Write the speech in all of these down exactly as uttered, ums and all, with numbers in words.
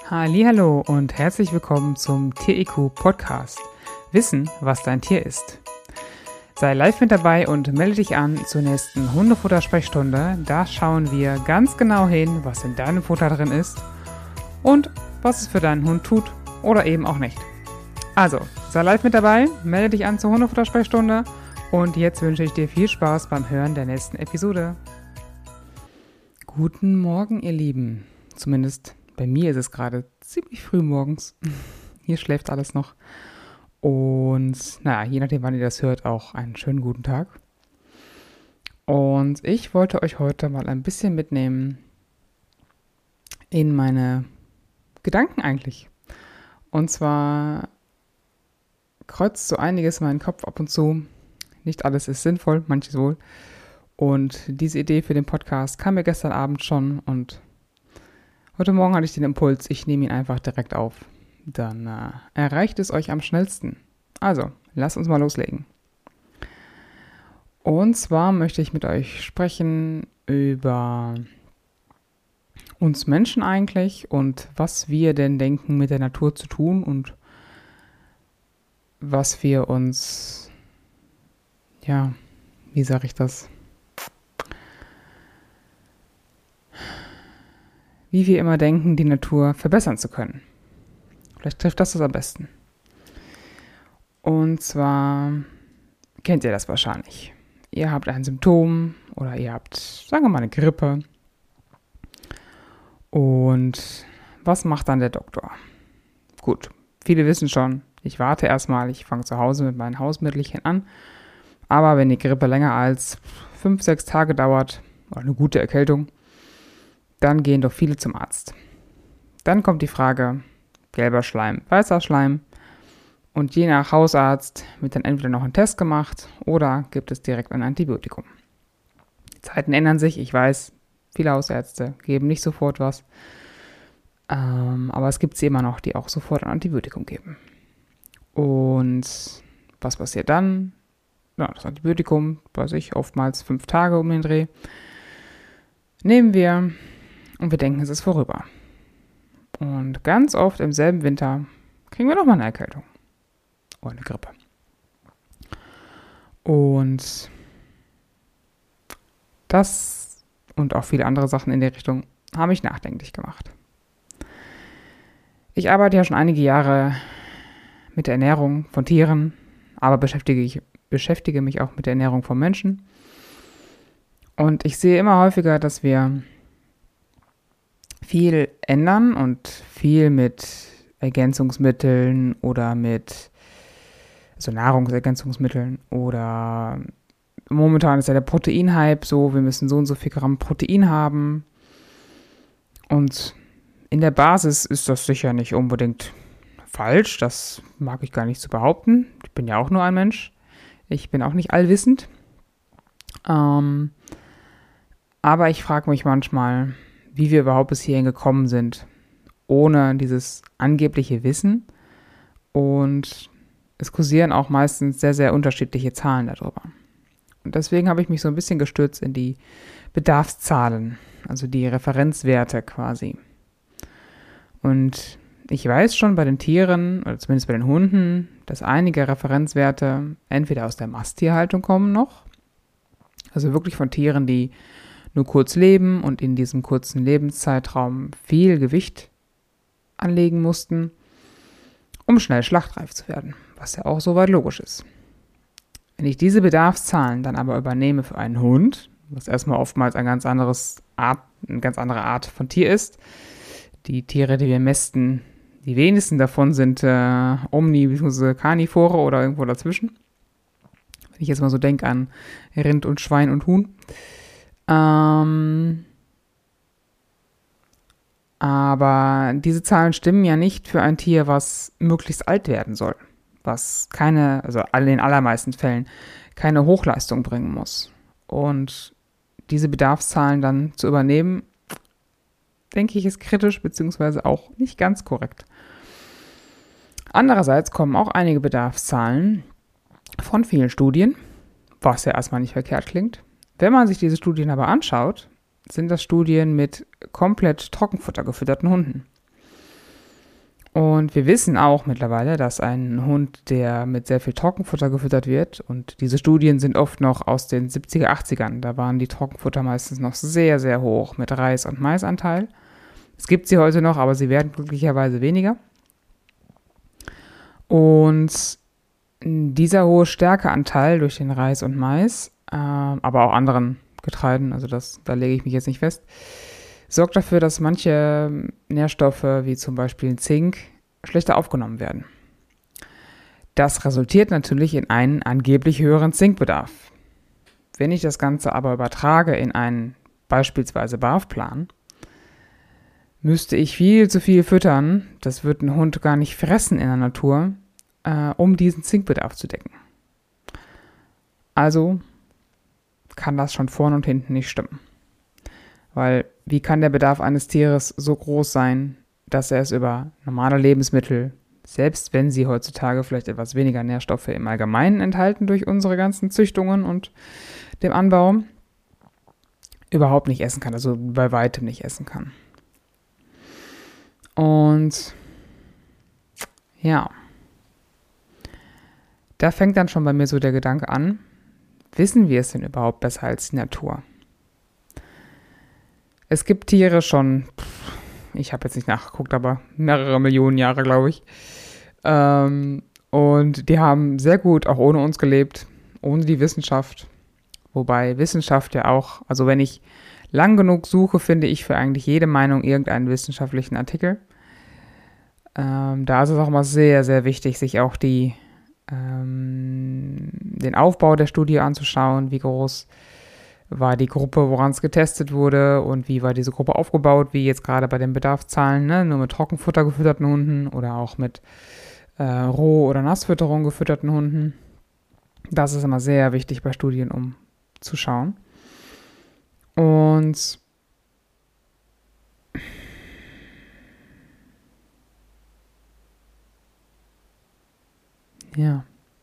Hallihallo und herzlich willkommen zum Tier I Q Podcast. Wissen, was dein Tier ist. Sei live mit dabei und melde dich an zur nächsten Hundefutter-Sprechstunde. Da schauen wir ganz genau hin, was in deinem Futter drin ist und was es für deinen Hund tut oder eben auch nicht. Also, sei live mit dabei, melde dich an zur Hundefutter-Sprechstunde und jetzt wünsche ich dir viel Spaß beim Hören der nächsten Episode. Guten Morgen, ihr Lieben. Zumindest bei mir ist es gerade ziemlich früh morgens. Hier schläft alles noch. Und naja, je nachdem, wann ihr das hört, auch einen schönen guten Tag. Und ich wollte euch heute mal ein bisschen mitnehmen in meine Gedanken eigentlich. Und zwar kreuzt so einiges in meinen Kopf ab und zu. Nicht alles ist sinnvoll, manches wohl. Und diese Idee für den Podcast kam mir gestern Abend schon und heute Morgen hatte ich den Impuls, ich nehme ihn einfach direkt auf. Dann äh, erreicht es euch am schnellsten. Also, lasst uns mal loslegen. Und zwar möchte ich mit euch sprechen über uns Menschen eigentlich und was wir denn denken, mit der Natur zu tun und was wir uns, ja, wie sage ich das? Wie wir immer denken, die Natur verbessern zu können. Vielleicht trifft das das am besten. Und zwar kennt ihr das wahrscheinlich. Ihr habt ein Symptom oder ihr habt, sagen wir mal, eine Grippe. Und was macht dann der Doktor? Gut, viele wissen schon, ich warte erstmal, ich fange zu Hause mit meinen Hausmittelchen an. Aber wenn die Grippe länger als fünf, sechs Tage dauert, oder eine gute Erkältung, dann gehen doch viele zum Arzt. Dann kommt die Frage, gelber Schleim, weißer Schleim. Und je nach Hausarzt wird dann entweder noch ein Test gemacht oder gibt es direkt ein Antibiotikum. Die Zeiten ändern sich, ich weiß, viele Hausärzte geben nicht sofort was. Ähm, aber es gibt sie immer noch, die auch sofort ein Antibiotikum geben. Und was passiert dann? Ja, das Antibiotikum, weiß ich, oftmals fünf Tage um den Dreh. Nehmen wir und wir denken, es ist vorüber. Und ganz oft im selben Winter kriegen wir nochmal eine Erkältung. Oder eine Grippe. Und das und auch viele andere Sachen in der Richtung haben mich nachdenklich gemacht. Ich arbeite ja schon einige Jahre mit der Ernährung von Tieren, aber beschäftige, ich, beschäftige mich auch mit der Ernährung von Menschen. Und ich sehe immer häufiger, dass wir viel ändern und viel mit Ergänzungsmitteln oder mit also Nahrungsergänzungsmitteln oder momentan ist ja der Proteinhype so, wir müssen so und so viel Gramm Protein haben. Und in der Basis ist das sicher nicht unbedingt falsch, das mag ich gar nicht so behaupten. Ich bin ja auch nur ein Mensch, ich bin auch nicht allwissend. Ähm, aber ich frage mich manchmal, wie wir überhaupt bis hierhin gekommen sind, ohne dieses angebliche Wissen. Und es kursieren auch meistens sehr, sehr unterschiedliche Zahlen darüber. Und deswegen habe ich mich so ein bisschen gestürzt in die Bedarfszahlen, also die Referenzwerte quasi. Und ich weiß schon bei den Tieren, oder zumindest bei den Hunden, dass einige Referenzwerte entweder aus der Masttierhaltung kommen noch, also wirklich von Tieren, die nur kurz leben und in diesem kurzen Lebenszeitraum viel Gewicht anlegen mussten, um schnell schlachtreif zu werden, was ja auch soweit logisch ist. Wenn ich diese Bedarfszahlen dann aber übernehme für einen Hund, was erstmal oftmals ein ganz anderes Art, eine ganz andere Art von Tier ist, die Tiere, die wir mästen, die wenigsten davon sind äh, Omni- bzw. Karnivore oder irgendwo dazwischen. Wenn ich jetzt mal so denke an Rind und Schwein und Huhn. Ähm, aber diese Zahlen stimmen ja nicht für ein Tier, was möglichst alt werden soll, was keine, also in den allermeisten Fällen, keine Hochleistung bringen muss. Und diese Bedarfszahlen dann zu übernehmen, denke ich, ist kritisch, beziehungsweise auch nicht ganz korrekt. Andererseits kommen auch einige Bedarfszahlen von vielen Studien, was ja erstmal nicht verkehrt klingt. Wenn man sich diese Studien aber anschaut, sind das Studien mit komplett Trockenfutter gefütterten Hunden. Und wir wissen auch mittlerweile, dass ein Hund, der mit sehr viel Trockenfutter gefüttert wird, und diese Studien sind oft noch aus den siebziger, achtzigern, da waren die Trockenfutter meistens noch sehr, sehr hoch mit Reis- und Maisanteil. Es gibt sie heute noch, aber sie werden glücklicherweise weniger. Und dieser hohe Stärkeanteil durch den Reis und Mais, äh, aber auch anderen Getreiden, also das, da lege ich mich jetzt nicht fest, sorgt dafür, dass manche Nährstoffe, wie zum Beispiel Zink, schlechter aufgenommen werden. Das resultiert natürlich in einen angeblich höheren Zinkbedarf. Wenn ich das Ganze aber übertrage in einen beispielsweise B A F-Plan, müsste ich viel zu viel füttern, das wird ein Hund gar nicht fressen in der Natur, äh, um diesen Zinkbedarf zu decken. Also kann das schon vorne und hinten nicht stimmen. Weil wie kann der Bedarf eines Tieres so groß sein, dass er es über normale Lebensmittel, selbst wenn sie heutzutage vielleicht etwas weniger Nährstoffe im Allgemeinen enthalten durch unsere ganzen Züchtungen und dem Anbau, überhaupt nicht essen kann, also bei weitem nicht essen kann. Und ja, da fängt dann schon bei mir so der Gedanke an, wissen wir es denn überhaupt besser als die Natur? Es gibt Tiere schon, ich habe jetzt nicht nachgeguckt, aber mehrere Millionen Jahre, glaube ich. Ähm, und die haben sehr gut auch ohne uns gelebt, ohne die Wissenschaft. Wobei Wissenschaft ja auch, also wenn ich lang genug suche, finde ich für eigentlich jede Meinung irgendeinen wissenschaftlichen Artikel. Ähm, da ist es auch mal sehr, sehr wichtig, sich auch die, ähm, den Aufbau der Studie anzuschauen, wie groß war die Gruppe, woran es getestet wurde und wie war diese Gruppe aufgebaut, wie jetzt gerade bei den Bedarfszahlen, ne? Nur mit Trockenfutter gefütterten Hunden oder auch mit äh, Roh- oder Nassfütterung gefütterten Hunden. Das ist immer sehr wichtig bei Studien, um zu schauen. Und ja,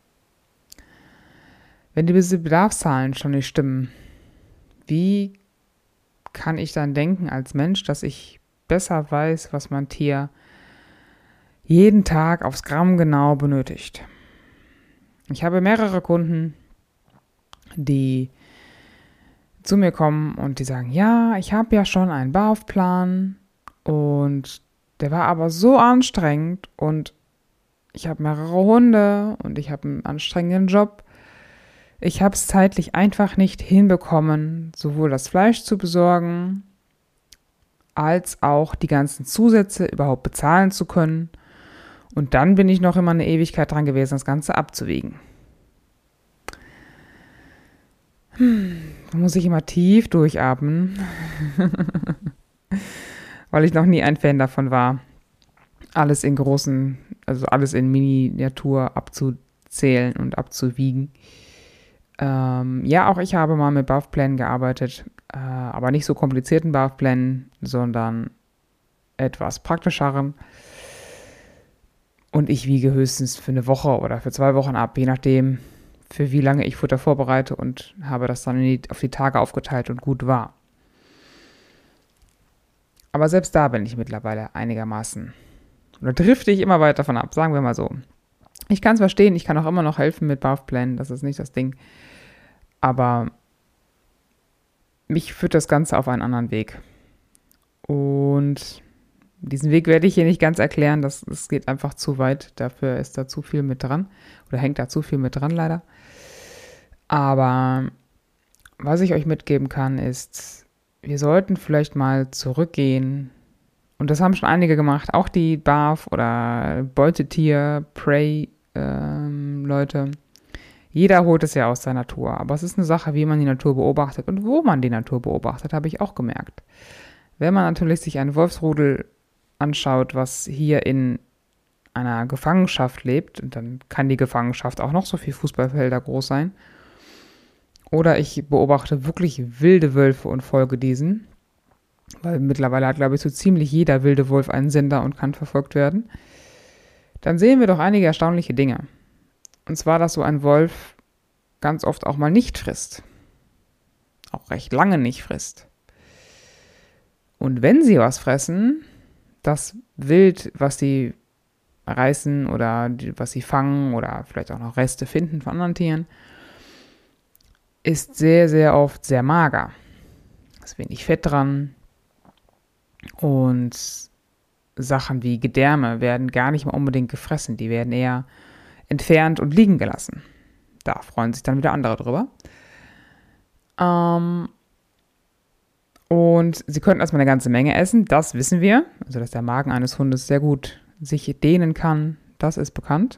wenn diese Bedarfszahlen schon nicht stimmen, wie kann ich dann denken als Mensch, dass ich besser weiß, was mein Tier jeden Tag aufs Gramm genau benötigt? Ich habe mehrere Kunden, die zu mir kommen und die sagen, ja, ich habe ja schon einen B A F-Plan und der war aber so anstrengend und ich habe mehrere Hunde und ich habe einen anstrengenden Job. Ich habe es zeitlich einfach nicht hinbekommen, sowohl das Fleisch zu besorgen, als auch die ganzen Zusätze überhaupt bezahlen zu können. Und dann bin ich noch immer eine Ewigkeit dran gewesen, das Ganze abzuwägen. Hm, da muss ich immer tief durchatmen, weil ich noch nie ein Fan davon war, alles in großen, also alles in Miniatur abzuzählen und abzuwiegen. Ähm, ja, auch ich habe mal mit B A F-Plänen gearbeitet, äh, aber nicht so komplizierten B A F-Plänen, sondern etwas praktischeren. Und ich wiege höchstens für eine Woche oder für zwei Wochen ab, je nachdem, für wie lange ich Futter vorbereite und habe das dann in die, auf die Tage aufgeteilt und gut war. Aber selbst da bin ich mittlerweile einigermaßen, oder drifte ich immer weiter davon ab, sagen wir mal so. Ich kann es verstehen, ich kann auch immer noch helfen mit B A F-Plänen, das ist nicht das Ding. Aber mich führt das Ganze auf einen anderen Weg. Und diesen Weg werde ich hier nicht ganz erklären, das, das geht einfach zu weit. Dafür ist da zu viel mit dran. Oder hängt da zu viel mit dran, leider. Aber was ich euch mitgeben kann, ist, wir sollten vielleicht mal zurückgehen. Und das haben schon einige gemacht, auch die B A F oder Beutetier, Prey-Leute. Ähm, Jeder holt es ja aus der Natur, aber es ist eine Sache, wie man die Natur beobachtet und wo man die Natur beobachtet, habe ich auch gemerkt. Wenn man natürlich sich ein Wolfsrudel anschaut, was hier in einer Gefangenschaft lebt, dann kann die Gefangenschaft auch noch so viel Fußballfelder groß sein. Oder ich beobachte wirklich wilde Wölfe und folge diesen, weil mittlerweile hat, glaube ich, so ziemlich jeder wilde Wolf einen Sender und kann verfolgt werden. Dann sehen wir doch einige erstaunliche Dinge. Und zwar, dass so ein Wolf ganz oft auch mal nicht frisst. Auch recht lange nicht frisst. Und wenn sie was fressen, das Wild, was sie reißen oder die, was sie fangen oder vielleicht auch noch Reste finden von anderen Tieren, ist sehr, sehr oft sehr mager. Ist wenig Fett dran und Sachen wie Gedärme werden gar nicht mal unbedingt gefressen. Die werden eher entfernt und liegen gelassen. Da freuen sich dann wieder andere drüber. Ähm, und sie können erstmal eine ganze Menge essen, das wissen wir. Also, dass der Magen eines Hundes sehr gut sich dehnen kann, das ist bekannt.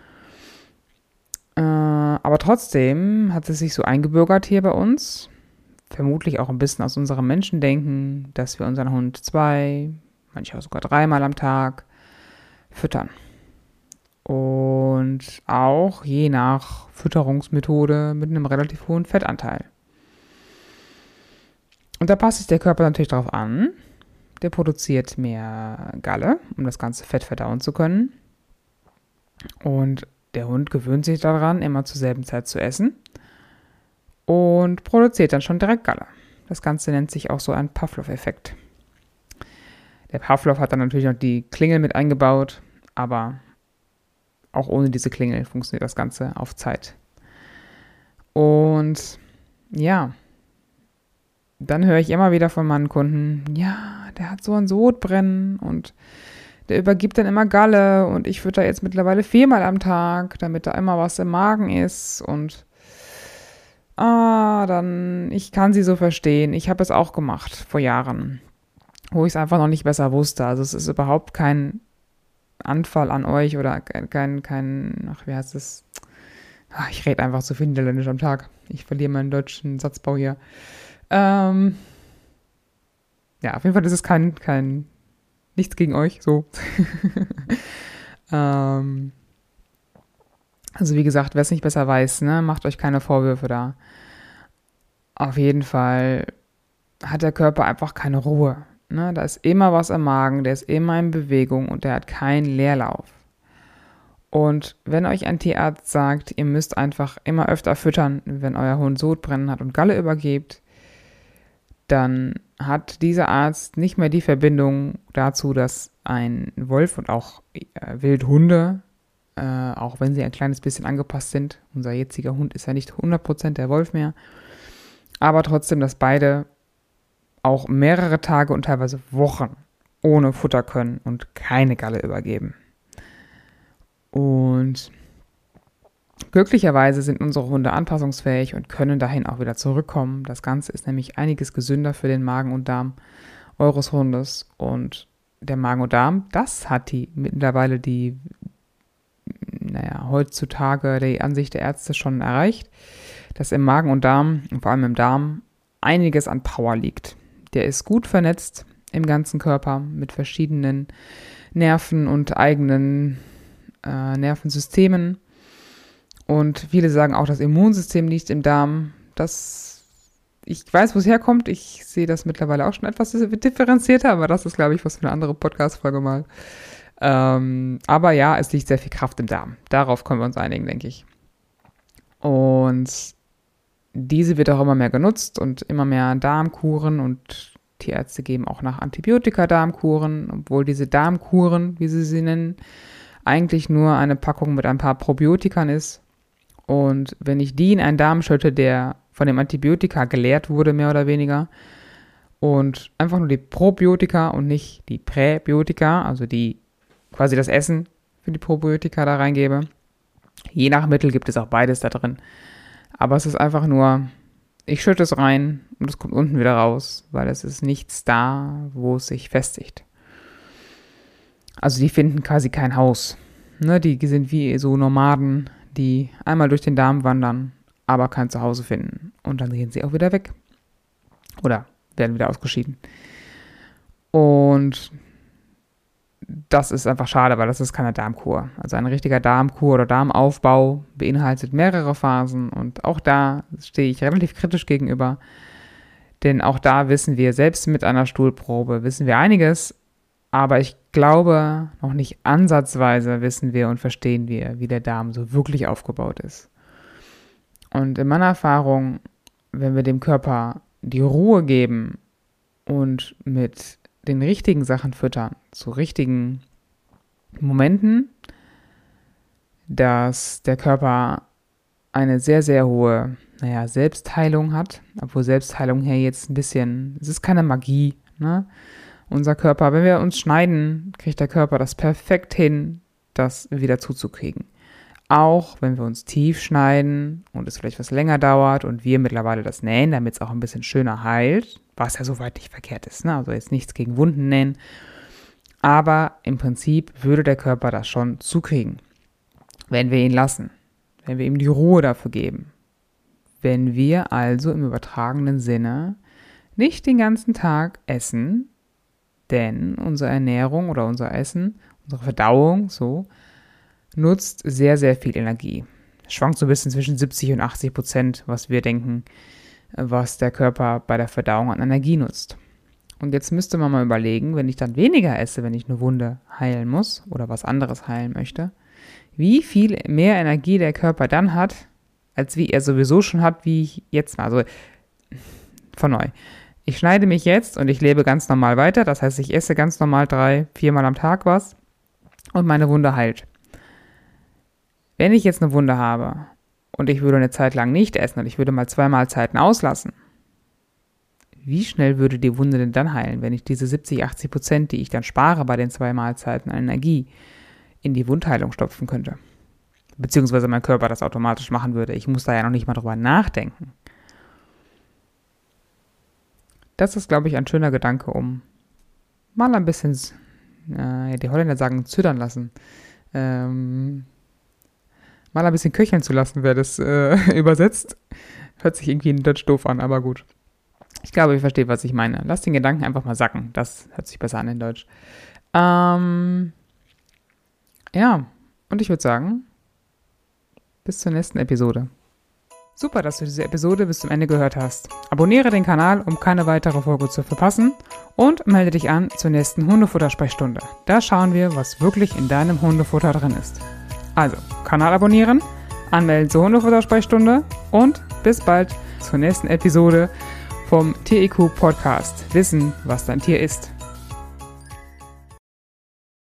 Äh, aber trotzdem hat es sich so eingebürgert hier bei uns, vermutlich auch ein bisschen aus unserem Menschendenken, dass wir unseren Hund zwei, manchmal sogar dreimal am Tag füttern. Und auch je nach Fütterungsmethode mit einem relativ hohen Fettanteil. Und da passt sich der Körper natürlich darauf an. Der produziert mehr Galle, um das ganze Fett verdauen zu können. Und der Hund gewöhnt sich daran, immer zur selben Zeit zu essen und produziert dann schon direkt Galle. Das Ganze nennt sich auch so ein Pavlov-Effekt. Der Pavlov hat dann natürlich noch die Klingel mit eingebaut, aber auch ohne diese Klingel funktioniert das Ganze auf Zeit. Und ja, dann höre ich immer wieder von meinen Kunden, ja, der hat so ein Sodbrennen und der übergibt dann immer Galle und ich fütter jetzt mittlerweile viermal am Tag, damit da immer was im Magen ist und ah, dann, ich kann sie so verstehen. Ich habe es auch gemacht vor Jahren, wo ich es einfach noch nicht besser wusste. Also es ist überhaupt kein Anfall an euch oder kein, kein, ach, wie heißt es? Ach, ich rede einfach zu viel Niederländisch am Tag. Ich verliere meinen deutschen Satzbau hier. Ähm, ja, auf jeden Fall ist es kein, kein, nichts gegen euch, so. ähm, also wie gesagt, wer es nicht besser weiß, ne, macht euch keine Vorwürfe da. Auf jeden Fall hat der Körper einfach keine Ruhe. Ne? Da ist immer was im Magen, der ist immer in Bewegung und der hat keinen Leerlauf. Und wenn euch ein Tierarzt sagt, ihr müsst einfach immer öfter füttern, wenn euer Hund Sodbrennen hat und Galle übergibt, dann hat dieser Arzt nicht mehr die Verbindung dazu, dass ein Wolf und auch äh, Wildhunde, äh, auch wenn sie ein kleines bisschen angepasst sind, unser jetziger Hund ist ja nicht hundert Prozent der Wolf mehr, aber trotzdem, dass beide auch mehrere Tage und teilweise Wochen ohne Futter können und keine Galle übergeben. Und glücklicherweise sind unsere Hunde anpassungsfähig und können dahin auch wieder zurückkommen. Das Ganze ist nämlich einiges gesünder für den Magen und Darm eures Hundes. Und der Magen und Darm, das hat die mittlerweile die, naja, heutzutage die Ansicht der Ärzte schon erreicht, dass im Magen und Darm, und vor allem im Darm, einiges an Power liegt. Der ist gut vernetzt im ganzen Körper mit verschiedenen Nerven und eigenen äh, Nervensystemen. Und viele sagen auch, das Immunsystem liegt im Darm. Das, ich weiß, wo es herkommt. Ich sehe das mittlerweile auch schon etwas differenzierter, aber das ist, glaube ich, was für eine andere Podcast-Folge mal. Ähm, aber ja, es liegt sehr viel Kraft im Darm. Darauf können wir uns einigen, denke ich. Und diese wird auch immer mehr genutzt und immer mehr Darmkuren und Tierärzte geben auch nach Antibiotika-Darmkuren, obwohl diese Darmkuren, wie sie sie nennen, eigentlich nur eine Packung mit ein paar Probiotikern ist. Und wenn ich die in einen Darm schütte, der von dem Antibiotika geleert wurde, mehr oder weniger, und einfach nur die Probiotika und nicht die Präbiotika, also die quasi das Essen für die Probiotika da reingebe, je nach Mittel gibt es auch beides da drin. Aber es ist einfach nur, ich schütte es rein und es kommt unten wieder raus, weil es ist nichts da, wo es sich festigt. Also die finden quasi kein Haus. Ne, die sind wie so Nomaden, die einmal durch den Darm wandern, aber kein Zuhause finden. Und dann gehen sie auch wieder weg. Oder werden wieder ausgeschieden. Und das ist einfach schade, weil das ist keine Darmkur. Also ein richtiger Darmkur oder Darmaufbau beinhaltet mehrere Phasen. Und auch da stehe ich relativ kritisch gegenüber. Denn auch da wissen wir, selbst mit einer Stuhlprobe, wissen wir einiges. Aber ich glaube, noch nicht ansatzweise wissen wir und verstehen wir, wie der Darm so wirklich aufgebaut ist. Und in meiner Erfahrung, wenn wir dem Körper die Ruhe geben und mit den richtigen Sachen füttern, zu richtigen Momenten, dass der Körper eine sehr, sehr hohe, naja, Selbstheilung hat, obwohl Selbstheilung hier jetzt ein bisschen, es ist keine Magie, ne? Unser Körper, wenn wir uns schneiden, kriegt der Körper das perfekt hin, das wieder zuzukriegen. Auch wenn wir uns tief schneiden und es vielleicht was länger dauert und wir mittlerweile das nähen, damit es auch ein bisschen schöner heilt, was ja soweit nicht verkehrt ist, ne? Also jetzt nichts gegen Wunden nähen, aber im Prinzip würde der Körper das schon zukriegen, wenn wir ihn lassen, wenn wir ihm die Ruhe dafür geben. Wenn wir also im übertragenen Sinne nicht den ganzen Tag essen, denn unsere Ernährung oder unser Essen, unsere Verdauung, so, nutzt sehr, sehr viel Energie. Es schwankt so ein bisschen zwischen siebzig und achtzig Prozent, was wir denken, was der Körper bei der Verdauung an Energie nutzt. Und jetzt müsste man mal überlegen, wenn ich dann weniger esse, wenn ich eine Wunde heilen muss oder was anderes heilen möchte, wie viel mehr Energie der Körper dann hat, als wie er sowieso schon hat, wie ich jetzt mal. Also von neu. Ich schneide mich jetzt und ich lebe ganz normal weiter. Das heißt, ich esse ganz normal drei, viermal am Tag was und meine Wunde heilt. Wenn ich jetzt eine Wunde habe und ich würde eine Zeit lang nicht essen und ich würde mal zwei Mahlzeiten auslassen, wie schnell würde die Wunde denn dann heilen, wenn ich diese siebzig, achtzig Prozent, die ich dann spare bei den zwei Mahlzeiten an Energie, in die Wundheilung stopfen könnte? Beziehungsweise mein Körper das automatisch machen würde. Ich muss da ja noch nicht mal drüber nachdenken. Das ist, glaube ich, ein schöner Gedanke, um mal ein bisschen, äh, die Holländer sagen, züdern lassen. Ähm, mal ein bisschen köcheln zu lassen, wer das äh, übersetzt. Hört sich irgendwie in Deutsch doof an, aber gut. Ich glaube, ihr versteht, was ich meine. Lasst den Gedanken einfach mal sacken. Das hört sich besser an in Deutsch. Ähm, ja, und ich würde sagen, bis zur nächsten Episode. Super, dass du diese Episode bis zum Ende gehört hast. Abonniere den Kanal, um keine weitere Folge zu verpassen und melde dich an zur nächsten Hundefutter-Sprechstunde. Da schauen wir, was wirklich in deinem Hundefutter drin ist. Also, Kanal abonnieren, anmelden zur Hundefutter-Sprechstunde und bis bald zur nächsten Episode vom T E Q Podcast. Wissen, was dein Tier ist.